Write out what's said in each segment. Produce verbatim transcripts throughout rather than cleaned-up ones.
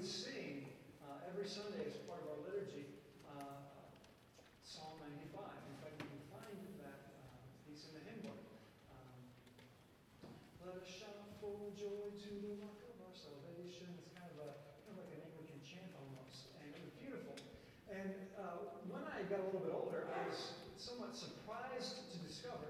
would sing uh, every Sunday as part of our liturgy uh, Psalm ninety-five. In fact, you can find that uh, piece in the hymn book. Um, Let us shout for joy to the rock of our salvation. It's kind of, a, kind of like an Anglican chant almost, and it was beautiful. And uh, when I got a little bit older, I was somewhat surprised to discover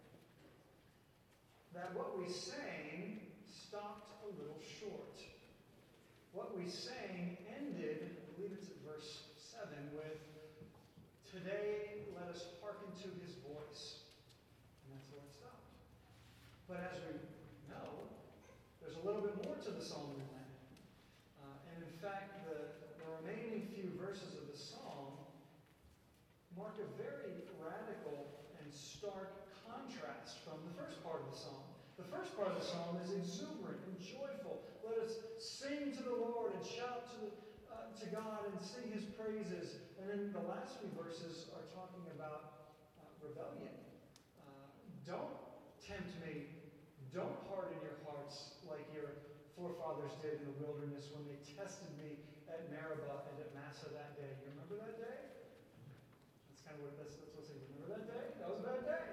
that what we sang stopped a little short. What we sang ended, I believe it's at verse seven, with, "Today let us hearken to his voice." And that's where it stopped. But as we know, there's a little bit more to the song than that. Uh, and in fact, the, the remaining few verses of the song mark a very radical and stark contrast from the first part of the song. The first part of the psalm is exuberant and joyful. Let us sing to the Lord and shout to, the, uh, to God and sing his praises. And then the last few verses are talking about uh, rebellion. Uh, don't tempt me. Don't harden your hearts like your forefathers did in the wilderness when they tested me at Meribah and at Massah that day. You remember that day? That's kind of what that's, that's what's saying. Remember that day? That was a bad day.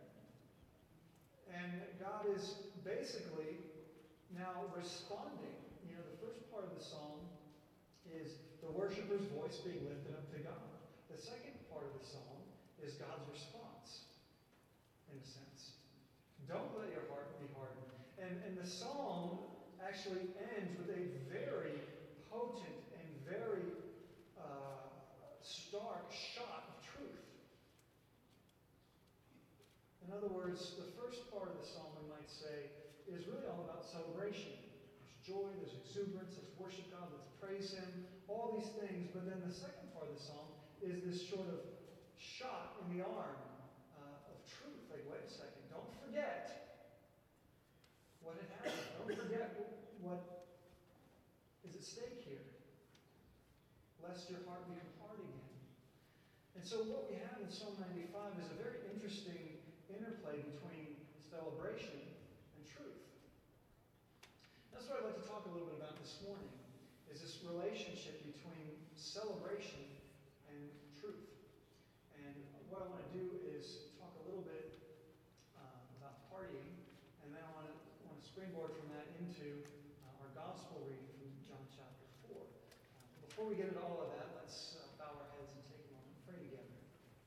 And God is basically now responding. You know, the first part of the psalm is the worshiper's voice being lifted up to God. The second part of the psalm is God's response, in a sense. Don't let your heart be hardened. And, and the psalm actually ends with a very potent and very uh, stark shot of truth. In other words, the first part of the psalm, we might say, is really all about celebration. There's joy, there's exuberance, let's worship God, let's praise him, all these things. But then the second part of the psalm is this sort of shot in the arm uh, of truth. Like, wait a second, don't forget what had happened. Don't forget what is at stake here, lest your heart become hard again. And so what we have in Psalm ninety-five is a very interesting interplay between celebration and truth. That's what I'd like to talk a little bit about this morning, is this relationship between celebration and truth. And what I want to do is talk a little bit uh, about partying, and then I want to, want to springboard from that into uh, our gospel reading from John chapter four. Uh, before we get into all of that, let's uh, bow our heads and take a moment and pray together.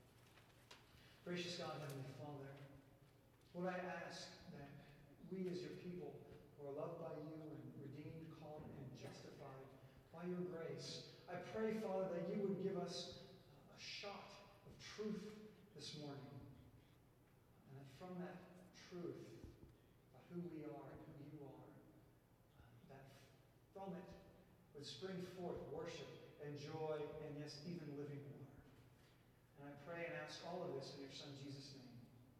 Gracious God, Heavenly Father, Lord, I ask that we as your people who are loved by you and redeemed, called, and justified by your grace, I pray, Father, that you would give us a shot of truth this morning. And that from that truth, about who we are and who you are, uh, that from it would spring forth worship and joy and, yes, even living water. And I pray and ask all of this in your Son, Jesus' name.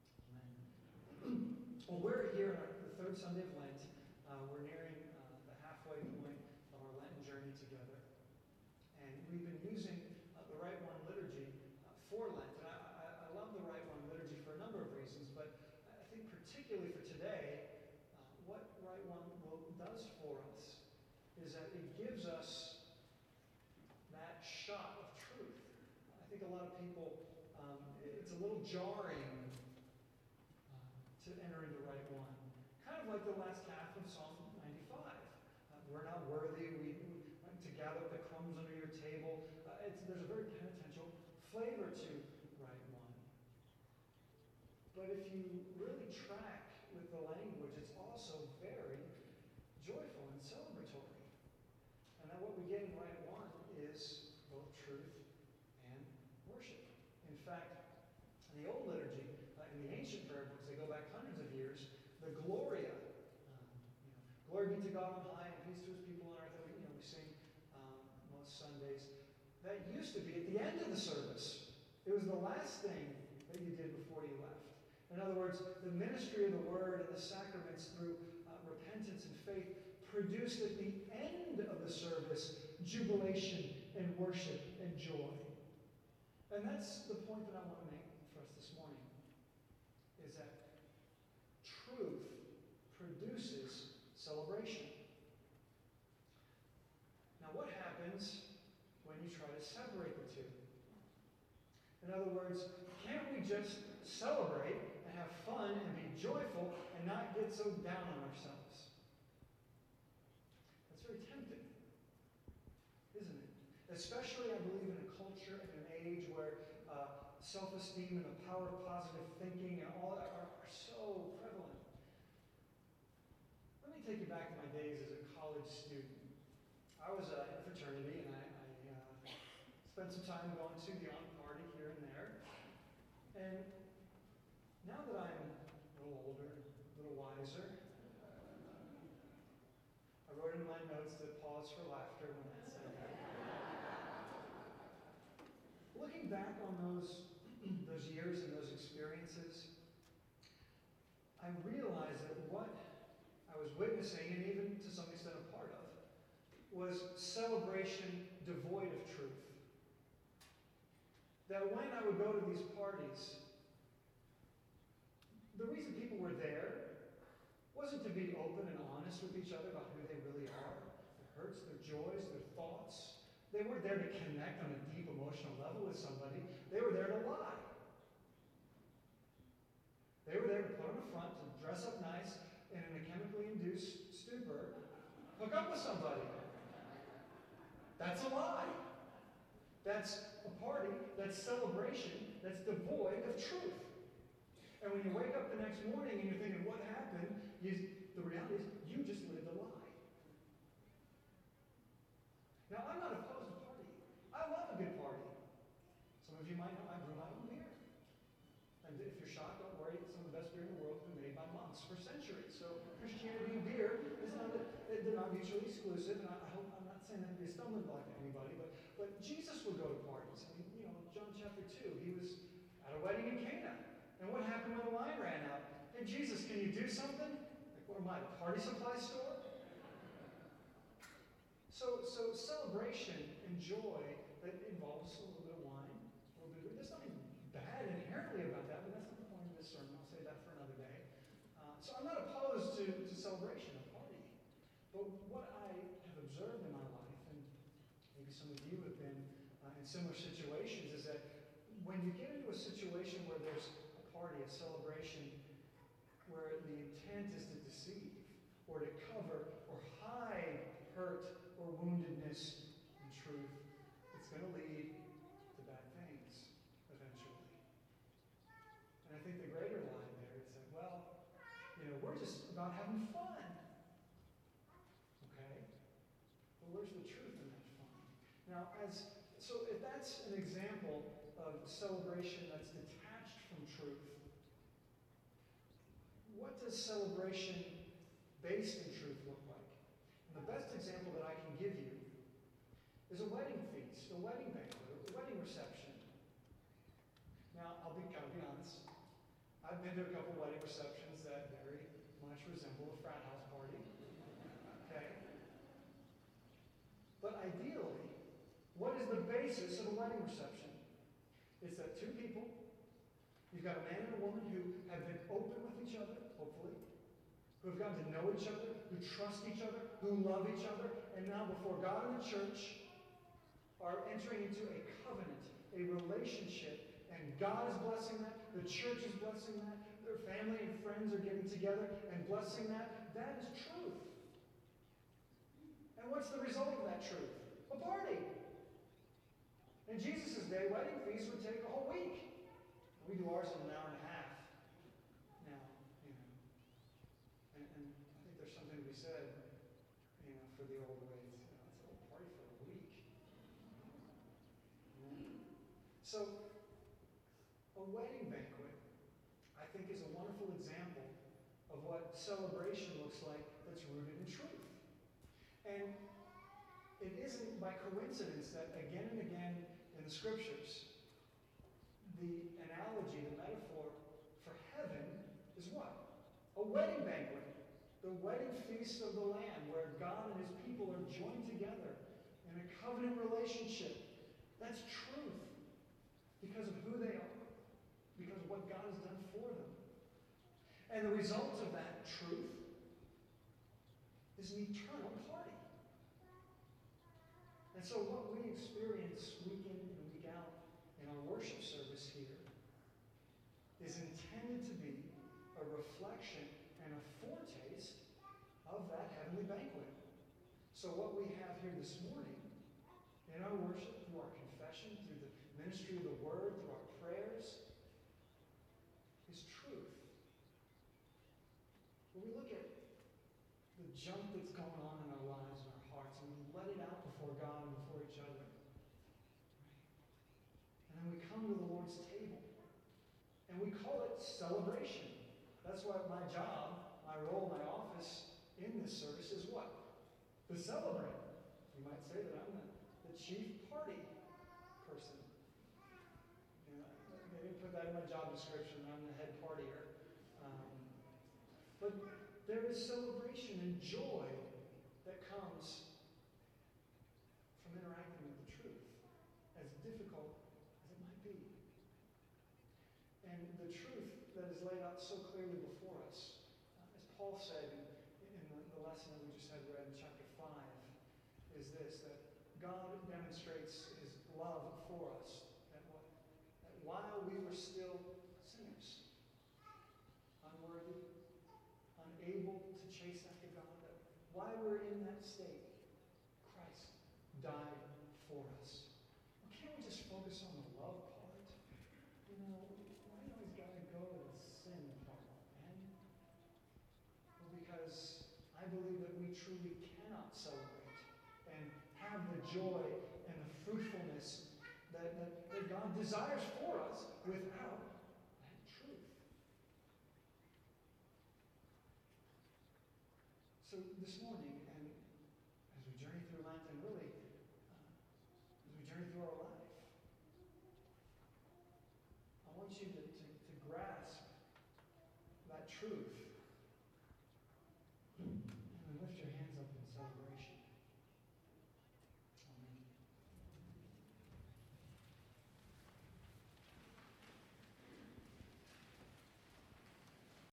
Amen. Well, we're here on the third Sunday of Lent. Uh, we're nearing uh, the halfway point of our Lenten journey together. And we've been using uh, the Rite One liturgy uh, for Lent. And I, I, I love the Rite One liturgy for a number of reasons, but I think particularly for today, uh, what Rite One will, does for us is that it gives us that shot of truth. I think a lot of people, um, it's a little jarring uh, to enter into Rite One. Kind of like the last half of Psalm ninety-five. Uh, we're not worthy we, we, to gather up the crumbs under your table. Uh, it's, there's a very penitential flavor to Rite One. But if you really track with the language, it's also very joyful and celebratory. And then what we get in Rite One is both truth and worship. In fact, in the old liturgy, uh, in the ancient prayer books, they go back hundreds of years, the Gloria, um, you know, glory be to God on high and peace to his people on earth, that we, you know, we sing um, most Sundays. That used to be at the end of the service. It was the last thing that you did before you left. In other words, the ministry of the word and the sacraments through uh, repentance and faith produced at the end of the service jubilation and worship and joy. And that's the point that I want to make for us this morning, is that truth produces celebration. Now, what happens when you try to separate the two. In other words, can't we just celebrate and have fun and be joyful and not get so down on ourselves? That's very tempting, isn't it? Especially, I believe, in a culture and an age where uh, self-esteem and the power of positive thinking and all that are, are so prevalent. Let me take you back to my days as a college student. I was uh, in a fraternity, and I, I uh, spent some time going to the on party here and there. And now that I'm a little older, a little wiser, I wrote in my notes that pause for laughter when I said that. Looking back on those, those years and those experiences, I realized that what I was witnessing, and even to some extent a part of, was celebration devoid of truth. That when I would go to these parties, the reason people were there wasn't to be open and honest with each other about who they really are, their hurts, their joys, their thoughts. They weren't there to connect on a deep emotional level with somebody. They were there to lie. They were there to put on a front, to dress up nice, and in a chemically induced stupor, hook up with somebody. That's a lie. That's a party, that's celebration, that's devoid of truth. And when you wake up the next morning and you're thinking, what happened? You, the reality is, you just lived a lie. Now, I'm not opposed to partying. I love a good party. Some of you might know I brew my own beer. And if you're shocked, don't worry, some of the best beer in the world has been made by monks for centuries. So Christianity and beer is not, they're not mutually exclusive, and I hope I'm not saying that to be a stumbling block to anybody, but, but Jesus would go to parties. I mean, you know, John chapter two, he was at a wedding in Cana. And what happened when the wine ran out? Hey, Jesus, can you do something? Like, what am I, a party supply store? So, so celebration and joy that involves a little bit of wine, a little bit of, there's nothing bad inherently about that, but that's not the point of this sermon. I'll save that for another day. Uh, so I'm not opposed to, to celebration, a party. But what I have observed in my life, and maybe some of you have been uh, in similar situations, is that when you get into a situation where there's a party, a celebration, where the intent is to deceive, or to cover, or hide hurt, or woundedness in truth, it's going to lead to bad things eventually. And I think the greater lie there is that, well, you know, we're just about having fun. Okay? But where's the truth in that fun? Now, as so if that's an example of celebration that's detached from truth, what does celebration based in truth look like? And the best example that I can give you is a wedding feast, a wedding banquet, a wedding reception. Now, I'll be, I'll be honest. I've been to a couple wedding receptions that very much resemble a frat house party. Okay? But ideally, what is the basis of a wedding reception? It's that two people, you've got a man and a woman who have been open with each other, hopefully, who have gotten to know each other, who trust each other, who love each other, and now before God and the church are entering into a covenant, a relationship, and God is blessing that, the church is blessing that, their family and friends are getting together and blessing that. That is truth. And what's the result of that truth? A party. In Jesus' day, wedding feasts would take a whole week. We do ours in an hour and a half now, you know. And, and I think there's something to be said, you know, for the old ways. You know, it's a whole party for a week. Yeah. So, a wedding banquet, I think, is a wonderful example of what celebration looks like that's rooted in truth. And it isn't by coincidence that again and again in the scriptures, the analogy, the metaphor for heaven is what? A wedding banquet. The wedding feast of the Lamb, where God and his people are joined together in a covenant relationship. That's truth because of who they are, because of what God has done for them. And the result of that truth is an eternal party. And so what we experience week in and week out in our worship service here is intended to be a reflection and a foretaste of that heavenly banquet. So what we have here this morning in our worship, through our confession, through the ministry of the Word, through our prayers, is truth. When we look at the junk that's going on in our lives and our hearts, and we let it out before God and before each other, and then we come to the Lord's table, and we call it celebration. That's what my job, my role, my office in this service is what? To celebrate. You might say that I'm the, the chief party person. You know, they didn't put that in my job description. I'm the head partier. Um, but there is celebration and joy that comes from interacting with the truth, as difficult as it might be. And the truth that is laid out so clearly before us, uh, as Paul said in, in the, the lesson that we just had read in chapter five, is this, that God demonstrates his love for us, that, what, that while we were still sinners, unworthy, unable to chase after God, that while we're in that state, Christ died for us. Well, can't we just focus on the love part? You know, why do we got to go to the sin part, man? Well, because I believe that we truly cannot celebrate and have the joy and the fruitfulness that, that, that God desires for us without that truth. So this morning, and as we journey through Lent, and really, uh, as we journey through our life, I want you to, to, to grasp that truth